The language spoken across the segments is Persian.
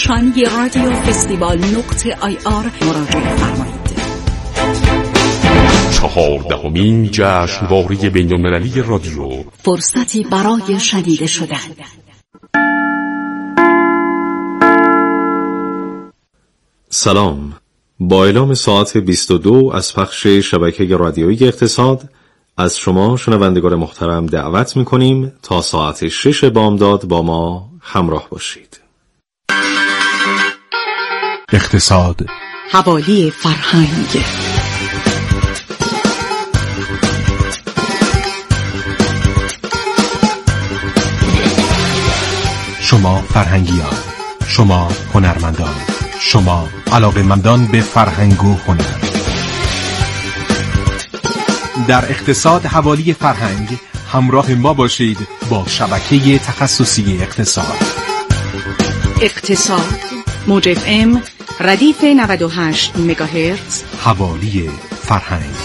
پیشانی رادیو فستیوال .ir مراجعه فرمایید. 14مین جشنواره بین‌المللی رادیو، فرصتی برای شنیده شدن. سلام. با اعلام ساعت 22 از پخش شبکه رادیویی اقتصاد از شما شنوندگان محترم دعوت می‌کنیم تا ساعت 6 بامداد با ما همراه باشید. اقتصاد، حوالی فرهنگ. شما فرهنگیان، شما هنرمندان، شما علاقه‌مندان به فرهنگ و هنر. در اقتصاد حوالی فرهنگ همراه ما باشید با شبکه تخصصی اقتصاد. اقتصاد، موج FM، ردیف 98 مگاهرتز، حوالی فرهنگ.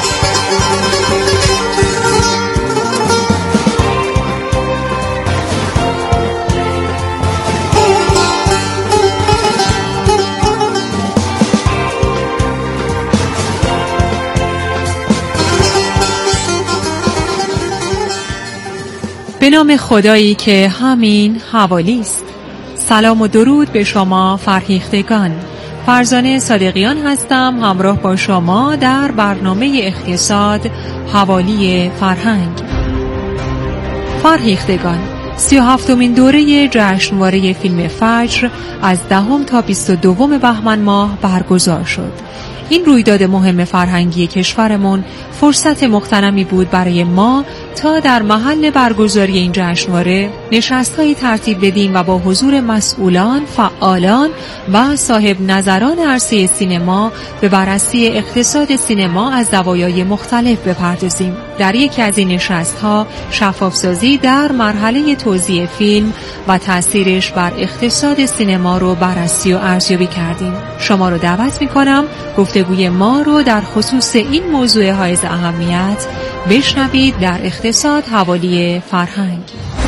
به نام خدایی که همین حوالی است. سلام و درود به شما فرهیختگان. فرزانه صادقیان هستم، همراه با شما در برنامه اقتصاد حوالی فرهنگ. فرهیختگان، 37مین دوره جشنواره فیلم فجر از 10 تا 22 بهمن ماه برگزار شد. این رویداد مهم فرهنگی کشورمون فرصت مغتنمی بود برای ما تا در محل برگزاری این جشنواره نشست‌هایی ترتیب بدیم و با حضور مسئولان، فعالان و صاحب نظران عرصه سینما به بررسی اقتصاد سینما از زوایای مختلف بپردازیم. در یکی از این نشست‌ها شفافسازی در مرحله توزیع فیلم و تأثیرش بر اقتصاد سینما رو بررسی و ارزیابی کردیم. شما رو دعوت می‌کنم گفتگوی ما رو در خصوص این موضوع حائز اهمیت بشنوید در اقتصاد حوالی فرهنگ.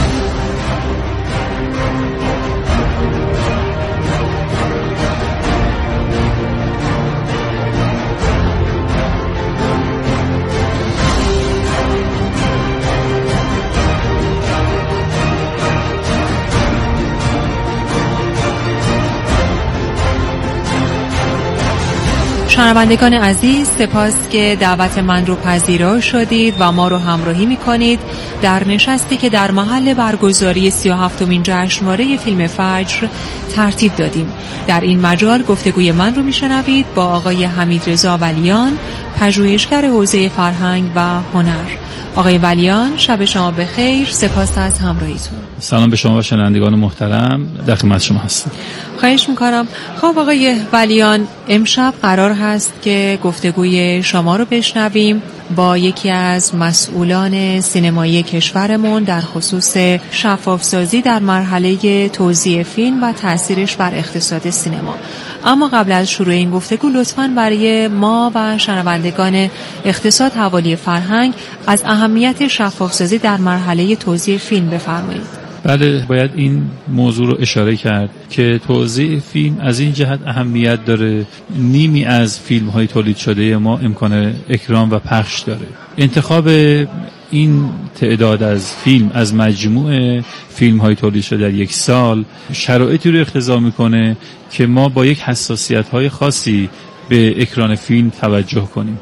شنوندگان عزیز، سپاس که دعوت من رو پذیرا شدید و ما رو همراهی می‌کنید در نشستی که در محل برگزاری 37مین جشنواره فیلم فجر ترتیب دادیم. در این مجال گفتگوی من رو میشنوید با آقای حمیدرضا ولیان، پژوهشگر حوزه فرهنگ و هنر. آقای ولیان، شب شما بخیر، سپاس از همراهیتون. سلام به شما و شنوندگان محترم، در خدمت شما هستم. خواهش میکنم. خب آقای ولیان، امشب قرار هست که گفتگوی شما رو بشنویم با یکی از مسئولان سینمایی کشورمون در خصوص شفافسازی در مرحله توزیع فیلم و تأثیرش بر اقتصاد سینما. اما قبل از شروع این گفتگو لطفاً برای ما و شنوندگان اقتصاد حوالی فرهنگ از اهمیت شفافسازی در مرحله توزیع فیلم بفرمایید. بله، باید این موضوع رو اشاره کرد که توزیع فیلم از این جهت اهمیت داره، نیمی از فیلم های تولید شده ما امکان اکران و پخش داره. انتخاب این تعداد از فیلم از مجموع فیلم های تولید شده در یک سال شرایطی رو اقتضا میکنه که ما با یک حساسیت های خاصی به اکران فیلم توجه کنیم.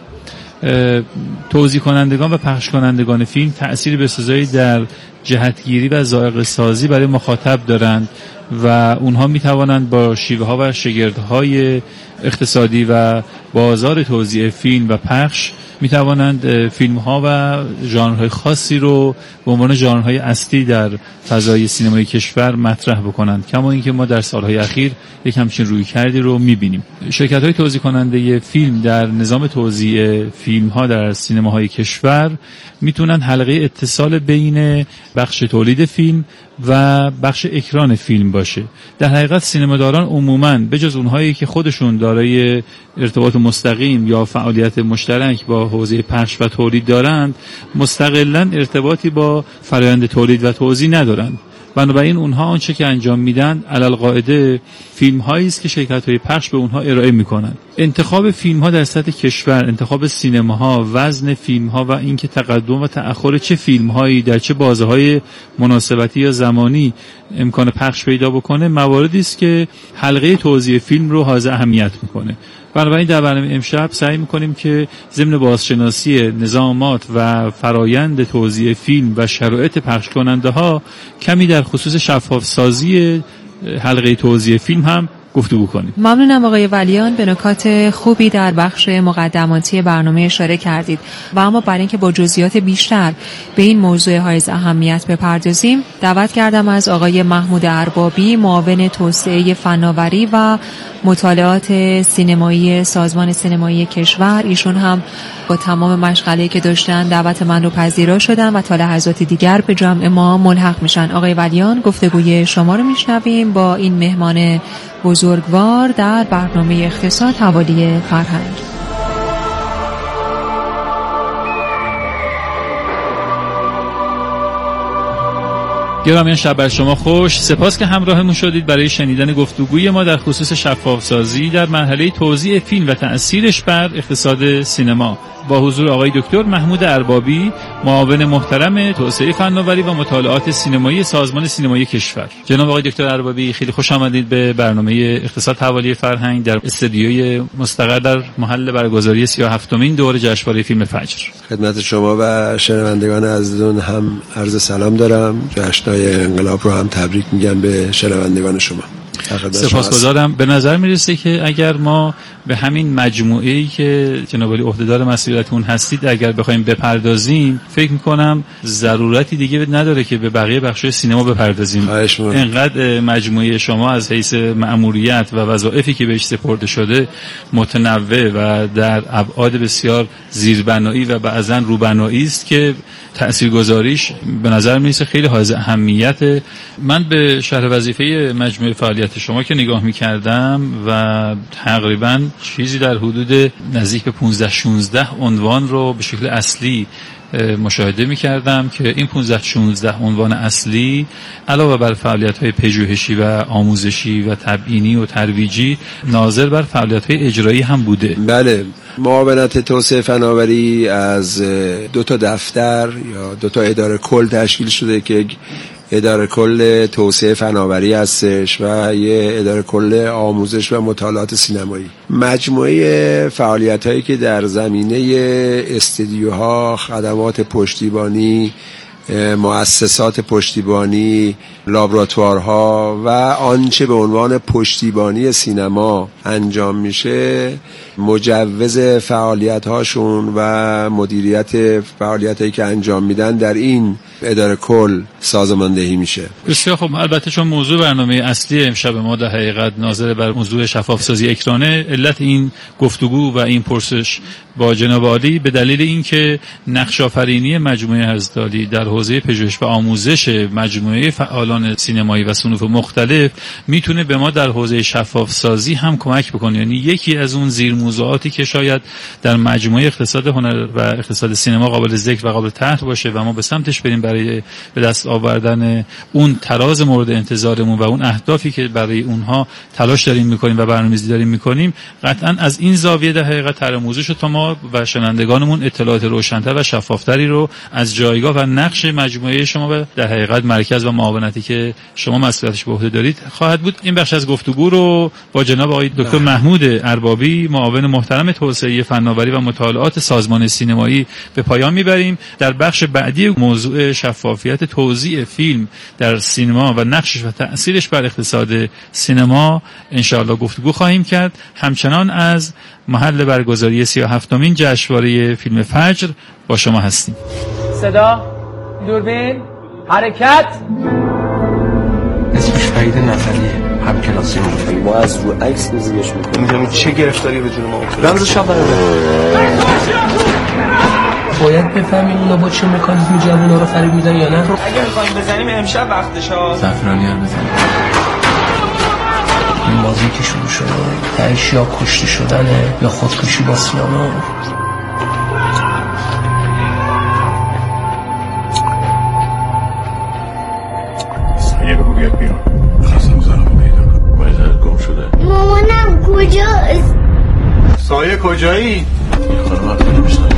توزیع کنندگان و پخش کنندگان فیلم تأثیری بسزایی در جهتگیری و ذائقه سازی برای مخاطب دارند و اونها میتوانند با شیوه ها و شگردهای اقتصادی و بازار توزیع فیلم و پخش میتوانند فیلم ها و ژانرهای خاصی رو به عنوان ژانرهای اصلی در فضای سینمای کشور مطرح بکنند، کما اینکه ما در سالهای اخیر یک همچین رویکردی رو میبینیم. شرکت های توزیع کننده فیلم در نظام توزیع فیلم ها در سینماهای کشور میتونن حلقه اتصال بین بخش تولید فیلم و بخش اکران فیلم باشه. در حقیقت سینماداران عموماً بجز اونهایی که خودشون دارای ارتباط مستقیم یا فعالیت مشترک با حوزه پخش و تولید دارند، مستقلاً ارتباطی با فرآیند تولید و توزیع ندارند بنابراین اونها آنچه که انجام میدن علالقاعده فیلم هایی است که شرکت‌های پخش به اونها ارائه میکنن. انتخاب فیلم ها در سطح کشور، انتخاب سینماها، وزن فیلم ها و اینکه تقدم و تأخر چه فیلم هایی در چه بازه‌های مناسبتی یا زمانی امکان پخش پیدا بکنه مواردی است که حلقه توزیع فیلم رو حائز اهمیت میکنه. بنابراین در برنامه امشب سعی میکنیم که ضمن بازشناسی نظامات و فرایند توزیع فیلم و شرایط پخش کننده ها کمی در خصوص شفاف سازی حلقه توزیع فیلم هم گفتگو کنیم. ممنونم آقای ولیان، به نکات خوبی در بخش مقدماتی برنامه اشاره کردید و اما برای اینکه با جزئیات بیشتر به این موضوع حائز اهمیت بپردازیم دعوت کردم از آقای محمود اربابی، معاون توسعه فناوری و مطالعات سینمایی سازمان سینمایی کشور. ایشون هم با تمام مشغله‌ای که داشتن دعوت من رو پذیرا شدن و تا لحظات دیگر به جمع ما ملحق میشن. آقای ولیان، گفتگوی شما رو میشنویم با این مهمان بزرگوار در برنامه اقتصاد حوالی فرهنگ. گرامیان، شب بر شما خوش. سپاس که همراهمون شدید برای شنیدن گفتگوی ما در خصوص شفاف‌سازی در مرحله توزیع فیلم و تأثیرش بر اقتصاد سینما با حضور آقای دکتر محمود اربابی، معاون محترم توسعه فناوری و مطالعات سینمایی سازمان سینمایی کشور. جناب آقای دکتر اربابی، خیلی خوش آمدید به برنامه اقتصاد حوالی فرهنگ در استودیوی مستقر در محل برگزاری 37مین دوره جشنواره فیلم فجر. خدمت شما و شنوندگان عزیزتون هم عرض سلام دارم. جشن‌های انقلاب رو هم تبریک میگم به شنوندگان شما. سپاسگزارم. به نظر میرسه که اگر ما به همین مجموعه‌ای که جناب علی عهدهدار مسئولیتون هستید اگر بخوایم بپردازیم، فکر میکنم ضرورتی دیگه نداره که به بقیه بخش‌های سینما بپردازیم. اینقدر مجموعه شما از حیث مأموریت و وظایفی که بهش سپرده شده متنوع و در ابعاد بسیار زیربنایی و بعضاً روبنایی است که تاثیرگذاریش به نظر میرسه خیلی حائز اهمیت. من به شرح وظیفه مجموعه فعالیت شما که نگاه میکردم و تقریباً چیزی در حدود نزدیک به 15-16 عنوان رو به شکل اصلی مشاهده می‌کردم که این 15-16 عنوان اصلی علاوه بر فعالیت‌های پژوهشی و آموزشی و تبیینی و ترویجی ناظر بر فعالیت‌های اجرایی هم بوده. بله، معاونت توسعه فناوری از 2 تا دفتر یا 2 تا اداره کل تشکیل شده که اداره کل توسعه فناوری هستش و یه اداره کل آموزش و مطالعات سینمایی. مجموعه فعالیت‌هایی که در زمینه استدیوها، خدمات پشتیبانی، مؤسسات پشتیبانی، لابراتوارها و آنچه به عنوان پشتیبانی سینما انجام میشه مجوز فعالیت‌هاشون و مدیریت فعالیتایی که انجام میدن در این اداره کل سازماندهی میشه. بسیار خب. البته چون موضوع برنامه اصلی امشب ما در حقیقت ناظر بر موضوع شفاف‌سازی اکرانه، علت این گفتگو و این پرسش با جناب عالی به دلیل اینکه نقش آفرینی مجموعه حضرت عالی در حوزه پژوهش و آموزش مجموعه فعالان سینمایی و صنوف مختلف میتونه به ما در حوزه شفاف‌سازی هم کمک بکنه. یعنی یکی از اون زیرموضوعاتی که شاید در مجموعه اقتصاد هنر و اقتصاد سینما قابل ذکر و قابل طرح باشه و ما به سمتش بریم برای به دست آوردن اون تراز مورد انتظارمون و اون اهدافی که برای اونها تلاش داریم میکنیم و برنامه‌ریزی داریم میکنیم، قطعاً از این زاویه در حقیقت طرح موضوع شد تا ما و شنوندگانمون اطلاعات روشن‌تر و شفافتری رو از جایگاه و نقش مجموعه شما و در حقیقت مرکز و معاونتی که شما مسئولیتش به عهده دارید خواهد بود. این بخش از گفتگو رو با جناب آقای دکتر محمود اربابی، معاون محترم توسعه فناوری و مطالعات سازمان سینمایی به پایان میبریم. در بخش بعدی موضوع شفافیت توزیع فیلم در سینما و نقشش و تأثیرش بر اقتصاد سینما انشاءالله گفتگو خواهیم کرد. همچنان از محل برگزاری 37مین جشنواره فیلم فجر با شما هستیم. صدا، دوربین، حرکت. اسمش فرید نظریه، هم کلاسی ما از رو عکس بزیگش میکنیم. میدونم چه گرفتاری به جون ما افتاد. رمز شب باید بفهمیم اونا با چه مکانیزمی جوونا رو فریب میدن یا نه. اگه میخوایم بزنیم امشب وقتشه. زعفرانی‌ها بزنیم. این بازی که شروع شده تهش یا کشته شدنه یا خودکشی با سینما. بیاد بیرون. خواستم زنم پیدا کنم. باید گم شده. مامانم کجاست؟ سایه کجایی؟ یه خانم هم خیلی بشنگید.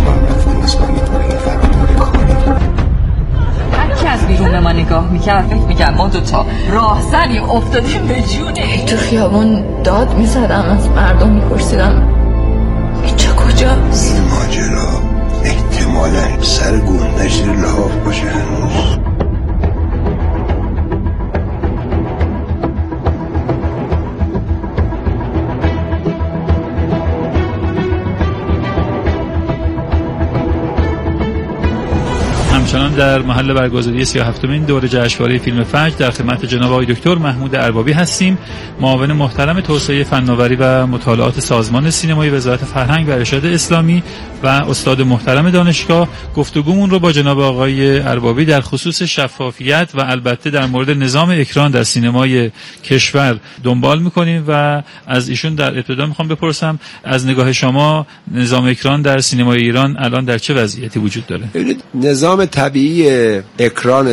هرکی از بیرون به ما نگاه میکرد فکر میکرد ما دوتا راهزنی افتادیم به جونه. تو خیابون داد میزدم، از مردم میپرسیدم اینجا کجاست؟ این ماجرا احتمالا سر گندش لحاف باشه هنوز. همچنان در محل برگزاری 37مین دوره جشنواره فیلم فجر در خدمت جناب آقای دکتر محمود اربابی هستیم، معاون محترم توسعه فناوری و مطالعات سازمان سینمایی وزارت فرهنگ و ارشاد اسلامی و استاد محترم دانشگاه. گفتگومون رو با جناب آقای اربابی در خصوص شفافیت و البته در مورد نظام اکران در سینمای کشور دنبال می‌کنیم و از ایشون در ابتدا می‌خوام بپرسم از نگاه شما نظام اکران در سینمای ایران الان در چه وضعیتی وجود داره؟ نظام طبیعی اکران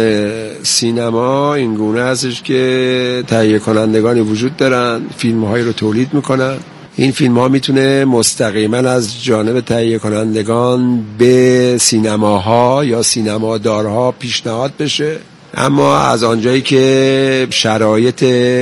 سینما این گونه هستش که تهیه کنندگانی وجود دارن، فیلم‌هایی رو تولید میکنن. این فیلم‌ها میتونه مستقیما از جانب تهیه کنندگان به سینماها یا سینمادارها پیشنهاد بشه، اما از آنجایی که شرایط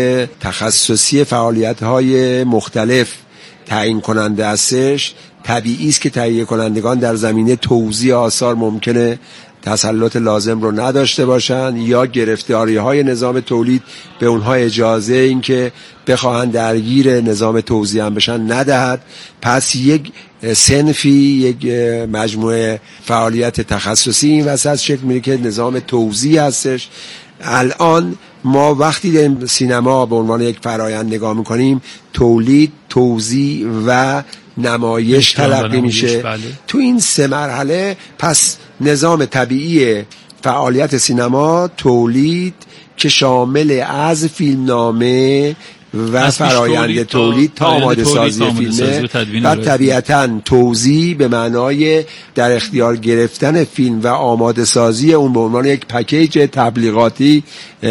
تخصصی فعالیت‌های مختلف تعیین کننده هستش، طبیعی است که تهیه کنندگان در زمینه توزیع آثار ممکنه تسلط لازم رو نداشته باشن یا گرفتاری‌های نظام تولید به اونها اجازه این که بخواهند درگیر نظام توزیع هم بشن ندهد. پس یک صنفی، یک مجموعه فعالیت تخصصی این وسط شکل میگیره که نظام توزیع هستش. الان ما وقتی در سینما به عنوان یک فرآیند نگاه میکنیم، تولید، توزیع و نمایش تلقی میشه. بله. تو این سه مرحله پس نظام طبیعی فعالیت سینما تولید که شامل از فیلمنامه و فرآیند تولید تا آماده سازی فیلمه و طبیعتاً توزیع به معنای در اختیار گرفتن فیلم و آماده سازی اون به عنوان یک پکیج تبلیغاتی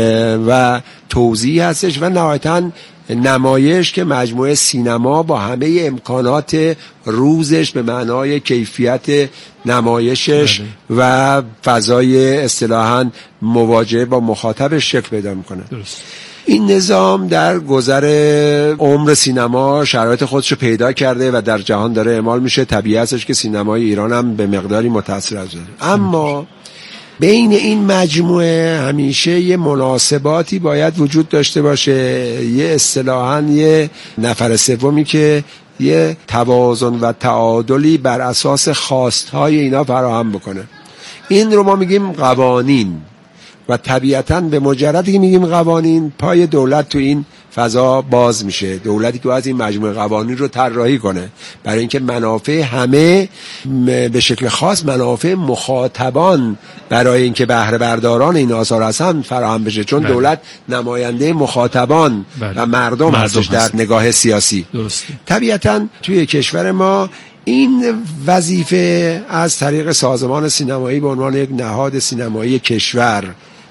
و توزیع هستش و نهایتاً نمایش که مجموعه سینما با همه امکانات روزش به معنای کیفیت نمایشش و فضای اصطلاحاً مواجهه با مخاطبش شکل پیدا میکنه. درست. این نظام در گذر عمر سینما شرایط خودش رو پیدا کرده و در جهان داره اعمال میشه. طبیعی هستش که سینمای ایران هم به مقداری متاثر از داره، اما بین این مجموعه همیشه یه مناسباتی باید وجود داشته باشه، یه اصطلاحاً یه نفر سومی که یه توازن و تعادلی بر اساس خواستهای اینا فراهم بکنه. این رو ما میگیم قوانین و طبیعتاً به مجردی که میگیم قوانین پای دولت تو این فضا باز میشه. دولتی که از این مجموعه قوانین رو طراحی کنه برای اینکه منافع همه به شکل خاص منافع مخاطبان برای اینکه بهره برداران این آثار هستن فراهم بشه، چون دولت نماینده مخاطبان و مردم هستش در نگاه سیاسی. طبیعتاً توی کشور ما این وظیفه از طریق سازمان سینمایی به عنوان یک نهاد سینمایی کشور،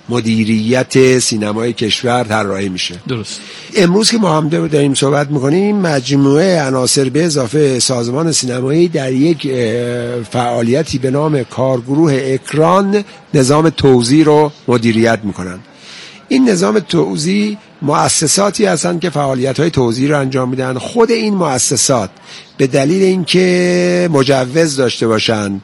مدیریت سینمای کشور طراحی میشه. درست. امروز که ما هم داریم صحبت میکنیم، مجموعه عناصر به اضافه سازمان سینمایی در یک فعالیتی به نام کارگروه اکران نظام توزیع رو مدیریت میکنن. این نظام توزیع مؤسساتی هستند که فعالیت‌های توزیع رو انجام میدن. خود این مؤسسات به دلیل اینکه مجوز داشته باشن،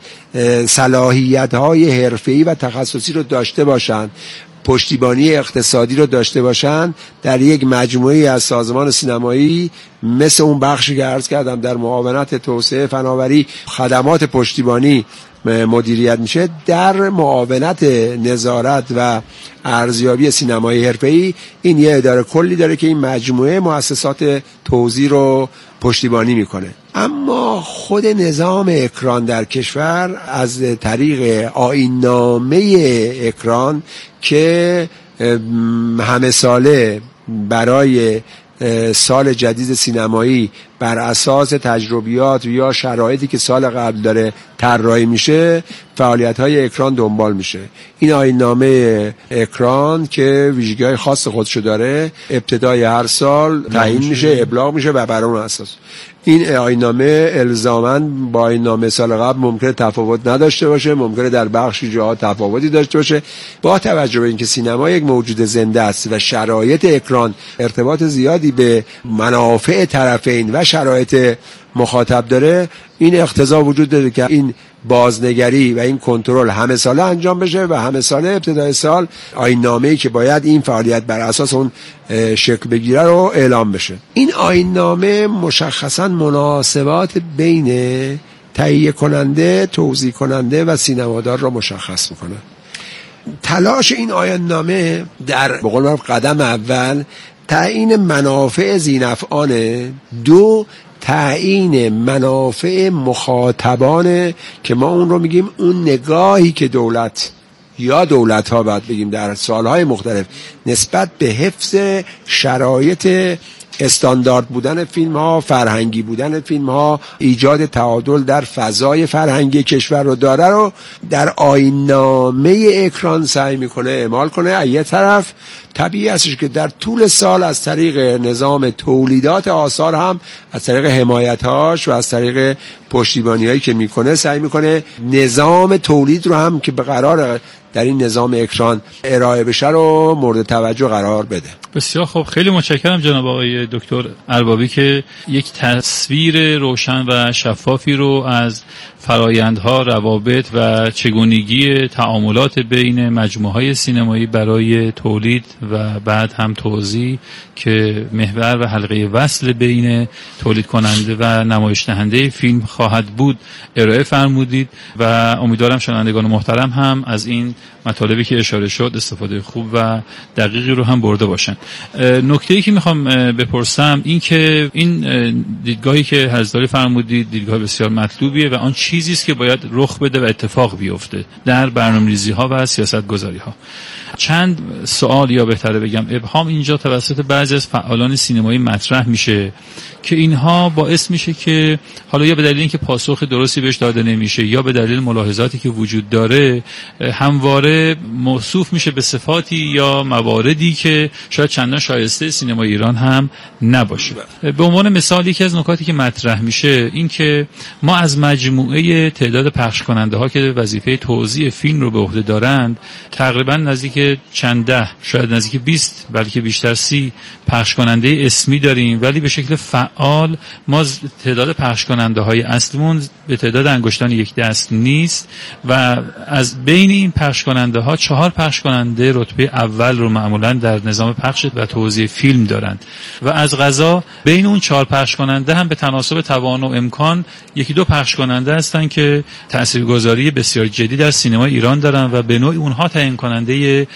صلاحیت‌های حرفه‌ای و تخصصی رو داشته باشن، پشتیبانی اقتصادی رو داشته باشن، در یک مجموعه از سازمان سینمایی مثل اون بخشی که عرض کردم در معاونت توسعه فناوری خدمات پشتیبانی مدیریت میشه، در معاونت نظارت و ارزیابی سینمای حرفه‌ای این یه اداره کلی داره که این مجموعه مؤسسات توزیع رو پشتیبانی میکنه. اما خود نظام اکران در کشور از طریق آیین‌نامه اکران که همه ساله برای سال جدید سینمایی بر اساس تجربیات یا شرایطی که سال قبل داره طراحی میشه فعالیت‌های اکران دنبال میشه. این آیین‌نامه اکران که ویژگی‌های خاص خودشو داره ابتدای هر سال تعیین میشه، ابلاغ میشه و بر اون اساس این آیین‌نامه الزاماً با آیین‌نامه سال قبل ممکنه تفاوت نداشته باشه، ممکنه در بخشی جاها تفاوتی داشته باشه. با توجه به اینکه سینما یک موجود زنده است و شرایط اکران ارتباط زیادی به منافع طرفین و شرایط مخاطب داره، این اقتضا وجود داره که این بازنگری و این کنترل همه ساله انجام بشه و همه ساله ابتدای سال آیین‌نامه‌ای که باید این فعالیت بر اساس اون شکل بگیره رو اعلام بشه. این آیین‌نامه مشخصاً مناسبات بین تهیه کننده، توزیع کننده و سینمادار رو مشخص میکنه. تلاش این آیین‌نامه در به قول معروف قدم اول تعیین منافع ذینفعانه، دو تعیین منافع مخاطبانه که ما اون رو میگیم اون نگاهی که دولت یا دولت‌ها باید بگیم در سالهای مختلف نسبت به حفظ شرایط استاندارد بودن فیلم ها، فرهنگی بودن فیلم ها، ایجاد تعادل در فضای فرهنگی کشور رو داره رو در آیین‌نامه اکران سعی میکنه اعمال کنه. از یه طرف طبیعی هستش که در طول سال از طریق نظام تولیدات آثار هم از طریق حمایت‌هاش و از طریق پشتیبانی‌هایی که میکنه سعی میکنه نظام تولید رو هم که به قرار در این نظام اکران ارائه بشه رو مورد توجه قرار بده. بسیار خب، خیلی متشکرم جناب آقای دکتر اربابی که یک تصویر روشن و شفافی رو از فرایندها، روابط و چگونگی تعاملات بین مجموعه‌های سینمایی برای تولید و بعد هم توزیع که محور و حلقه وصل بین تولید کننده و نمایش دهنده فیلم خواهد بود ارائه فرمودید و امیدوارم شنوندگان محترم هم از این مطالبی که اشاره شد استفاده خوب و دقیقی رو هم برده باشن. نکته‌ای که میخوام بپرسم این که این دیدگاهی که حضرت فرمودید دیدگاه بسیار مطلوبیه و آن چیزی است که باید رخ بده و اتفاق بیفته در برنامه‌ریزی‌ها و سیاست‌گذاری‌ها. چند سوال یا بهتره بگم ابهام اینجا توسط بعضی از فعالان سینمایی مطرح میشه که اینها باعث میشه که حالا یا به دلیل اینکه پاسخ درستی بهش داده نمیشه یا به دلیل ملاحظاتی که وجود داره همواره موصوف میشه به صفاتی یا مواردی که شاید چندان شایسته سینما ایران هم نباشه. به عنوان مثال یکی از نکاتی که مطرح میشه این که ما از مجموعه تعداد پخش کننده ها که وظیفه توزیع فیلم رو به عهده دارند تقریبا نزدیک چند ده شاید نزدیک 20 بلکه بیشتر 30 پخش کننده اسمی داریم، ولی به شکل فعال ما تعداد پخش کننده های اصلیمون به تعداد انگشتان یک دست نیست و از بین این پخش کننده ها 4 پخش کننده رتبه اول رو معمولا در نظام پخش و توزیع فیلم دارند و از قضا بین اون 4 پخش کننده هم به تناسب توان و امکان 1-2 پخش کننده هستن که تاثیرگذاری بسیار جدی در سینما ایران دارن و به نوعی اونها تعیین کننده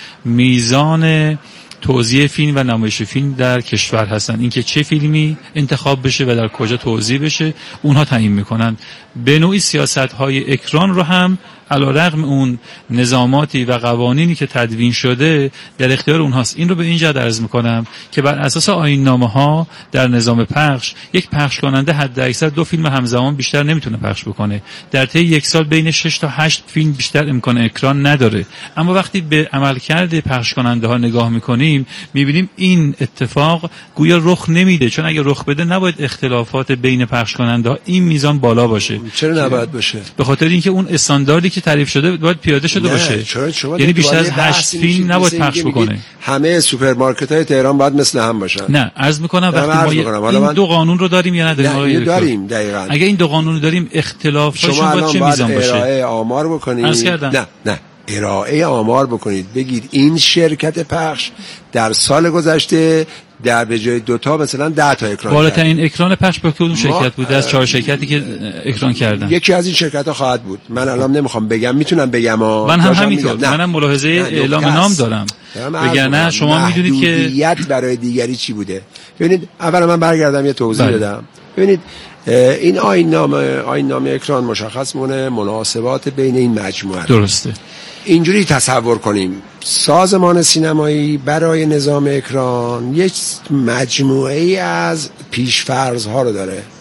میزان توزیع فیلم و نمایش فیلم در کشور هستن. اینکه چه فیلمی انتخاب بشه و در کجا توزیع بشه اونها تعیین میکنن. به نوعی سیاست‌های اکران رو هم علیرغم اون نظاماتی و قوانینی که تدوین شده در اختیار اونهاست. این رو به این جهت عرض میکنم که بر اساس آیین‌نامه‌ها در نظام پخش یک پخش کننده حداکثر 2 فیلم همزمان بیشتر نمیتونه پخش بکنه. در طی یک سال بین 6 تا 8 فیلم بیشتر امکان اکران نداره. اما وقتی به عملکرد پخش کننده ها نگاه میکنیم میبینیم این اتفاق گویا رخ نمیده، چون اگه رخ بده نباید اختلافات بین پخش کننده ها این میزان بالا باشه. چرا نباید باشه؟ به خاطر اینکه اون استانداردی که تعریف شده باید پیاده شده باشه. یعنی بیشتر از 8 فیلم نباید پخش بکنه. همه سوپرمارکت‌های تهران باید مثل هم باشن. نه، عرض میکنم وقتی ما این 2 قانون رو داریم یا نداریم؟ داریم. دقیقاً اگه این 2 قانون رو داریم اختلافاشون باید چه میزان باشه؟ ارائه آمار بکنید. نه ارائه آمار بکنید، بگید این شرکت پخش در سال گذشته در به جای 2 تا مثلا 10 تا اکران بالاترین اکران پخش به کدوم شرکت بوده از 4 شرکتی که اکران کردن؟ یکی از این شرکت‌ها خواهد بود. من الان نمیخوام بگم، میتونم بگم. من هم همینطور. منم ملاحظه اعلام نام دارم. وگرنه شما میدونید که محدودیت برای دیگری چی بوده. ببینید اولا من برگردم یه توضیح بدم. ببینید این آیین‌نامه اکران مشخص مونه مناسبات بین این مجموعه. درسته. اینجوری تصور کنیم سازمان سینمایی برای نظام اکران یک مجموعه از پیشفرض ها رو داره.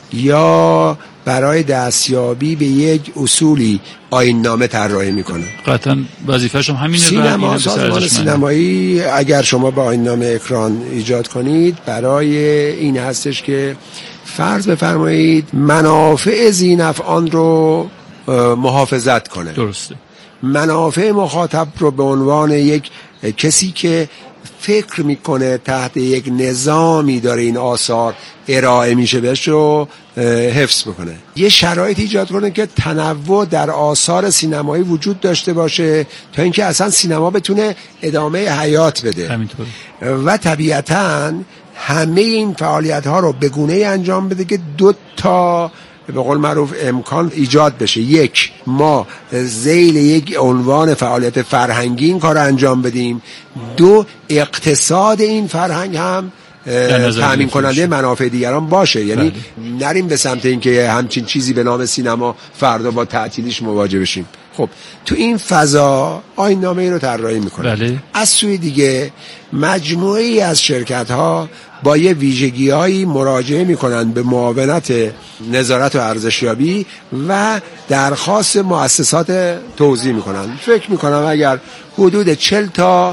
یا برای دستیابی به یک اصولی آیین‌نامه طراحی میکنه. قطعا وظیفه‌شون همینه. سینما، سازمان سینمایی اگر شما با آیین‌نامه اکران ایجاد کنید برای این هستش که فرض بفرمایید منافع ذی‌نفعان رو محافظت کنه. درسته. منافع مخاطب رو به عنوان یک کسی که فکر میکنه تحت یک نظامی داره این آثار ارائه میشه بهش رو حفظ بکنه. یه شرایط ایجاد کنه که تنوع در آثار سینمایی وجود داشته باشه تا اینکه اصلا سینما بتونه ادامه حیات بده. همینطور. و طبیعتاً همه این فعالیت ها رو به گونه‌ای انجام بده که 2 تا به قول معروف امکان ایجاد بشه. یک، ما ذیل یک عنوان فعالیت فرهنگی این کار رو انجام بدیم. 2، اقتصاد این فرهنگ هم تامین کننده منافع دیگران باشه. یعنی نریم به سمت اینکه همچین چیزی به نام سینما فردا با تعطیلیش مواجه بشیم. خب تو این فضا آیین‌نامه‌ای رو طراحی میکنه. بله. از سوی دیگه مجموعه‌ای از شرکت‌ها با یه ویژگی‌هایی مراجعه میکنن به معاونت نظارت و ارزشیابی و درخواست مؤسسات توزیع میکنن. فکر میکنم اگر حدود 40 تا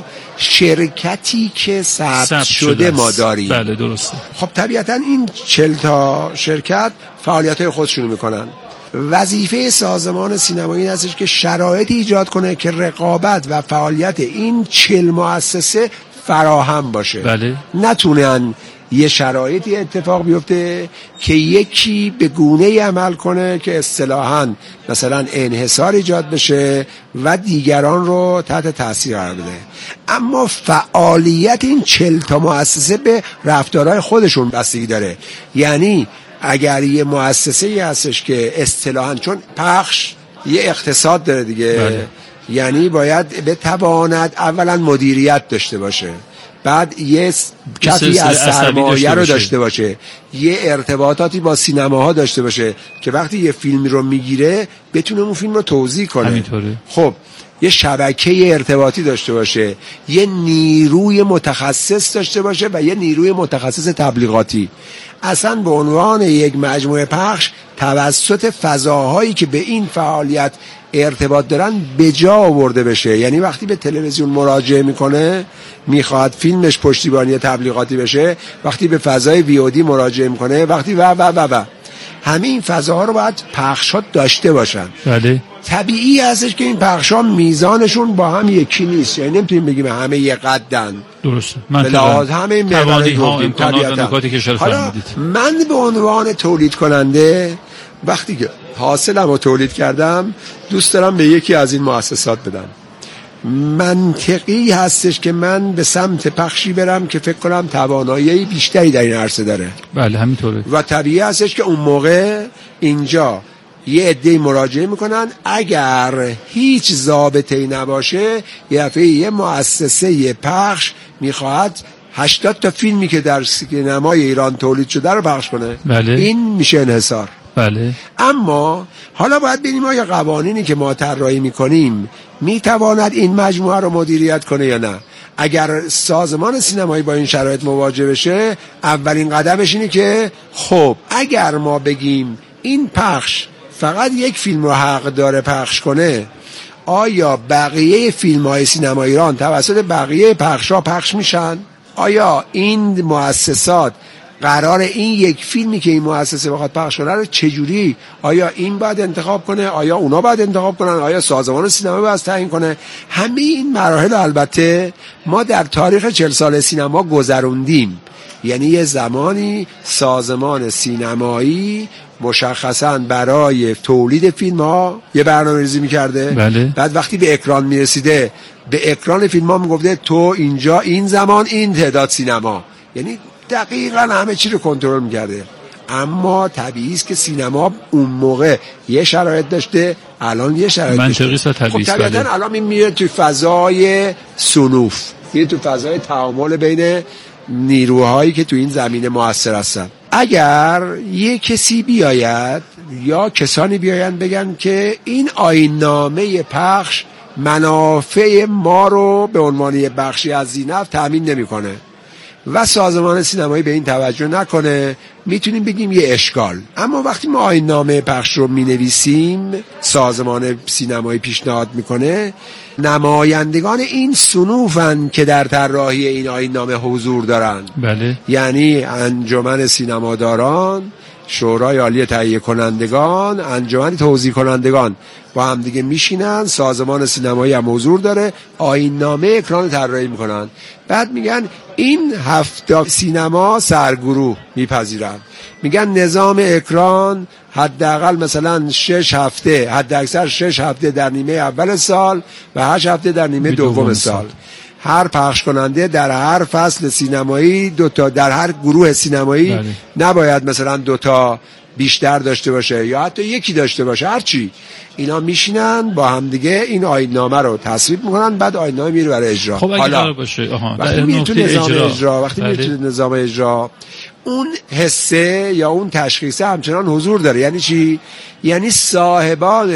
شرکتی که ثبت شده ما داریم. بله درسته. خب طبیعتا این 40 تا شرکت فعالیت‌های خودشونو میکنن. وظیفه سازمان سینمایی این هستش که شرایط ایجاد کنه که رقابت و فعالیت این 40 مؤسسه فراهم باشه. بله. نتونن یه شرایطی اتفاق بیفته که یکی به گونه‌ای عمل کنه که اصطلاحاً مثلا انحصار ایجاد بشه و دیگران رو تحت تاثیر قرار بده. اما فعالیت این 40 تا مؤسسه به رفتارهای خودشون بستگی داره. یعنی اگر یه مؤسسه‌ای هستش که اصطلاحاً چون پخش یه اقتصاد داره دیگه. بله. یعنی باید بتواند اولا مدیریت داشته باشه، بعد یه کفی از سرمایه رو داشته باشه، یه ارتباطاتی با سینماها داشته باشه که وقتی یه فیلمی رو میگیره بتونه اون فیلم رو توزیع کنه. همینطوره. خب یه شبکه ارتباطی داشته باشه، یه نیروی متخصص داشته باشه و یه نیروی متخصص تبلیغاتی. اصلا به عنوان یک مجموعه پخش توسط فضاهایی که به این فعالیت ارتباط دارن به جا آورده بشه. یعنی وقتی به تلویزیون مراجعه میکنه میخواد فیلمش پشتیبانی تبلیغاتی بشه، وقتی به فضای VOD مراجعه میکنه، وقتی و همه این فضاها رو باید پخشات داشته باشن. بله. طبیعی هستش که این پخشا میزانشون با هم یکی نیست. یعنی نمیتونیم بگیم همه یک قدن. درسته. بلاد همه توانی ها امکانات و نکاتی که اشاره فرمودید. من به عنوان تولید کننده وقتی که حاصلم رو تولید کردم دوست دارم به یکی از این مؤسسات بدم. منطقی هستش که من به سمت پخشی برم که فکر کنم توانایی بیشتری در این عرصه داره. بله همینطوره. و طبیعی هستش که اون موقع اینجا یه عده‌ای مراجعه میکنن. اگر هیچ ضابطه‌ای نباشه یه مؤسسه پخش میخواهد 80 تا فیلمی که در سینمای ایران تولید شده رو پخش کنه. بله. این میشه انحصار. بله. اما حالا باید ببینیم آیا قوانینی که ما طراحی میکنیم میتواند این مجموعه رو مدیریت کنه یا نه. اگر سازمان سینمایی با این شرایط مواجه بشه اولین قدمش اینه که خب اگر ما بگیم این پخش فقط یک فیلم رو حق داره پخش کنه، آیا بقیه فیلم‌های سینما ایران توسط بقیه پخش‌ها پخش میشن؟ آیا این مؤسسات قرار این یک فیلمی که این مؤسسه بخواد پخش کنه رو چجوری، آیا این باید انتخاب کنه، آیا اونا باید انتخاب کنن، آیا سازمان سینما باید تعیین کنه؟ همه این مراحل البته ما در تاریخ 40 سال سینما گذروندیم. یعنی یه زمانی سازمان سینمایی مشخصاً برای تولید فیلم ها یه برنامه‌ریزی می‌کرده. بله. بعد وقتی به اکران میرسیده به اکران فیلم ها میگفته تو اینجا این زمان این تعداد سینما، یعنی دقیقاً همه چی رو کنترل می‌کرده. اما طبیعی است که سینما اون موقع یه شرایط داشته، الان یه شرایط منطقی است. خب طبیعتاً الان این میره تو فضای صنوف، میره تو فضای تعامل بین نیروهایی که تو این زمینه مؤثر هستن. اگر یه کسی بیاید یا کسانی بیاین بگن که این آیین‌نامه پخش منافع ما رو به عنوان یه بخشی از ذی‌نفع تامین نمی‌کنه و سازمان سینمایی به این توجه نکنه، میتونیم بگیم یه اشکال. اما وقتی ما آیین‌نامه پخش رو مینویسیم، سازمان سینمایی پیشنهاد میکنه، نمایندگان این صنوفن که در طراحی این آیین‌نامه حضور دارن. بله. یعنی انجمن سینماداران، شورای عالی تهیه کنندگان، انجمن توزیع کنندگان با هم دیگه میشینن، سازمان سینمایی هم حضور داره، آیین‌نامه اکران طراحی میکنن. بعد میگن این 7 سینما سرگروه میپذیرن، میگن نظام اکران حداقل مثلا 6 هفته، حد اکثر 6 هفته در نیمه اول سال و 8 هفته در نیمه دوم سال. هر پخش کننده در هر فصل سینمایی 2 تا، در هر گروه سینمایی بله. نباید مثلا 2 تا بیشتر داشته باشه یا حتی یکی داشته باشه، هرچی. اینا میشینن با هم دیگه این آیین‌نامه رو تصویب میکنن، بعد آیین‌نامه میره برای اجرا. خب حالا باشه وقتی میره تو نظام اجرا، وقتی میره تو نظام اجرا، اون حسه یا اون تشخیصه همچنان حضور داره. یعنی چی؟ یعنی صاحبان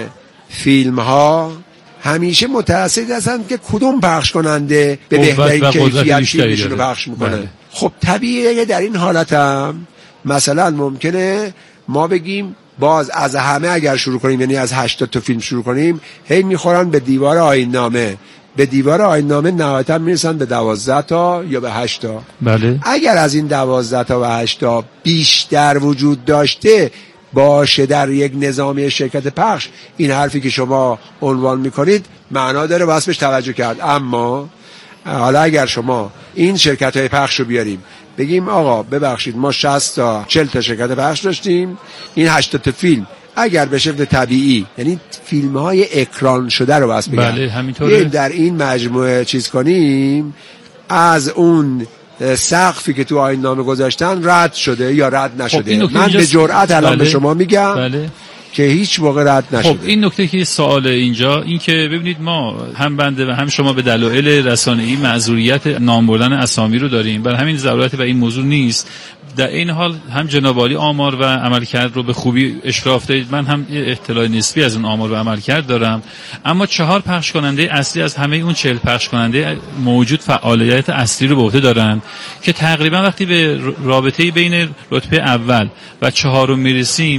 فیلم ها همیشه متأسد هستن که کدوم پخش کننده به بهترین کیفیت فیلمشون رو پخش میکنه. بله. خب طبیعیه در این حالت هم مثلا ممکنه ما بگیم باز از همه اگر شروع کنیم، یعنی از 80 تا فیلم شروع کنیم، هی میخورن به دیوار آیین‌نامه، به دیوار آیین‌نامه نهایتا میرسن به 12 تا یا به 8 تا. بله. اگر از این 12 تا و 8 تا بیشتر وجود داشته باشه در یک نظامی شرکت پخش، این حرفی که شما عنوان میکنید معنا داره، واسه بهش توجه کرد. اما حالا اگر شما این شرکت های پخش رو بیاریم بگیم آقا ببخشید ما 60 تا 40 تا شرکت پخش داشتیم، این 80 تا فیلم اگر به شکل طبیعی، یعنی فیلم های اکران شده رو واسه بگم، بله همینطوره، در این مجموعه چیز کنیم، از اون سقفی که تو آیین‌نامه گذاشتن رد شده یا رد نشده. من به جرئت الان به شما میگم که هیچ موقع رد نشده. خب این نکته که سوال اینجا این که ببینید ما هم بنده و هم شما به دلایل رسانه‌ای معذوریت نام بردن اسامی رو داریم، برای همین ضرورتی به این موضوع نیست. در این حال هم جناب عالی آمار و عملکرد رو به خوبی اشراف دارید، من هم اطلاع نسبی از اون آمار و عملکرد دارم، اما 4 پخش کننده اصلی از همه اون 40 پخش کننده موجود فعالیت اصلی رو به عهده دارن که تقریبا وقتی به رابطه بین رتبه اول و 4 میرسیم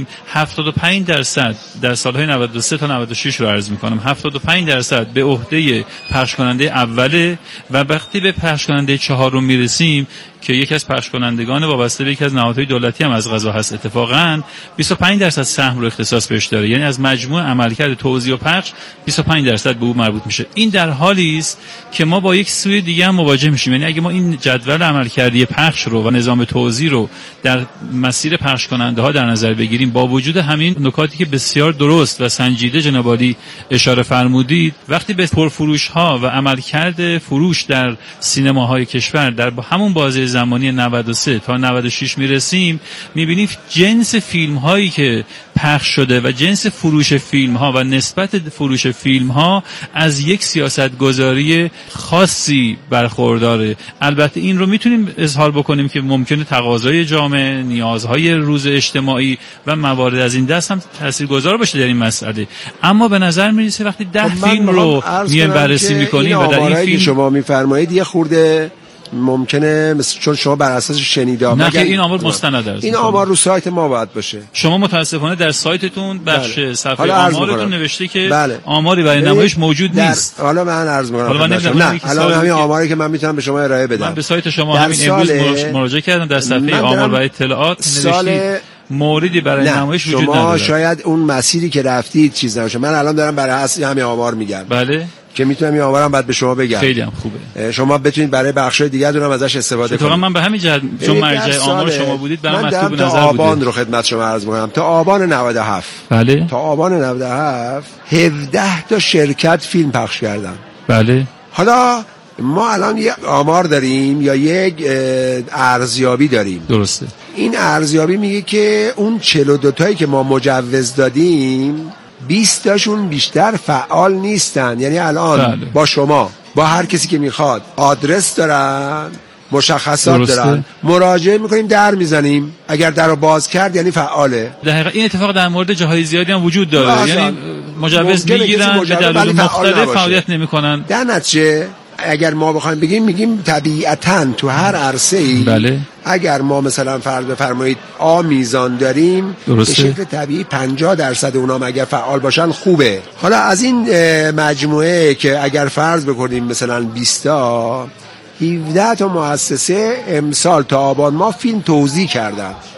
75% در سالهای 93 تا 96 رو عرض میکنم، 75% به عهده پخش کننده اوله و وقتی به پخش کننده 4 میرسیم که یکی از پخش کنندگان وابسته به یکی از نهادهای دولتی هم از قضا هست، اتفاقاً 25% سهم رو اختصاص بهش داره، یعنی از مجموع عملکرد توزیع و پخش 25% به او مربوط میشه. این در حالی است که ما با یک سوی دیگه هم مواجه میشیم، یعنی اگه ما این جدول عملکردی پخش رو و نظام توزیع رو در مسیر پخش کننده ها در نظر بگیریم، با وجود همین نکاتی که بسیار درست و سنجیده جناب عالی اشاره فرمودید، وقتی به پرفروش ها و عملکرد فروش در سینماهای کشور در همون بازه زمانی 93 تا 96 میرسیم، میبینیم جنس فیلم هایی که پخش شده و جنس فروش فیلم ها و نسبت فروش فیلم ها از یک سیاست گذاری خاصی برخورداره. البته این رو میتونیم اظهار بکنیم که ممکنه تقاضای جامعه، نیازهای روز اجتماعی و موارد از این دست هم تاثیرگذار باشه در این مسئله، اما به نظر میرسه وقتی 10 فیلم رو میایم بررسی میکنیم و در این فیلم شما میفرمایید یه خورده ممکنه چون شما بر اساس شنیده نه که این آمار مستند است، این آمار رو سایت ما باید باشه. شما متاسفانه در سایتتون بخش صفحه آمارتون نوشته که بله. آماری برای نمایش موجود نیست. حالا من عرض می‌کنم نه الان همین آماری که من میتونم به شما ارائه بدم، من به سایت شما همین امروز مراجعه کردم، در صفحه آمار و اطلاعات نوشته موردی برای نمایش وجود نداره. شما شاید اون مسیری که رفتید چیز نباشه. من الان دارم برای اصل همین آمار میگم. بله که میتونم این آمارم بعد به شما بگم. خیلی هم خوبه. شما بتونید برای بخشای دیگه دونم ازش استفاده کنید. من به همین جهت چون مرجع آمار شما بودید برام مطلوب نظر بود. تا آبان رو خدمت شما عرض می‌کنم. تا آبان 97. بله. تا آبان 97 17 تا شرکت فیلم پخش کردن. بله. حالا ما الان یک آمار داریم یا یک ارزیابی داریم. درسته. این ارزیابی میگه که اون 42 تایی که ما مجوز دادیم 20 تاشون بیشتر فعال نیستن. یعنی الان با شما با هر کسی که میخواد آدرس دارن، مشخصات دارن، مراجعه میکنیم، در میزنیم، اگر در رو باز کرد یعنی فعاله. دقیقاً این اتفاق در مورد جاهای زیادی هم وجود داره، یعنی مجوز میگیرن به دلایل مختلف فعالیت نمیکنن، در نتیجه اگر ما بخوایم بگیم میگیم طبیعتاً تو هر عرصه‌ای بله. اگر ما مثلا فرض بفرمایید میزان داریم درسته. به شکل طبیعی 50% اونام اگر فعال باشن خوبه. حالا از این مجموعه که اگر فرض بکنیم مثلا 20 تا 17 تا مؤسسه امسال تا آبان ماه فیلم توزیع کردن.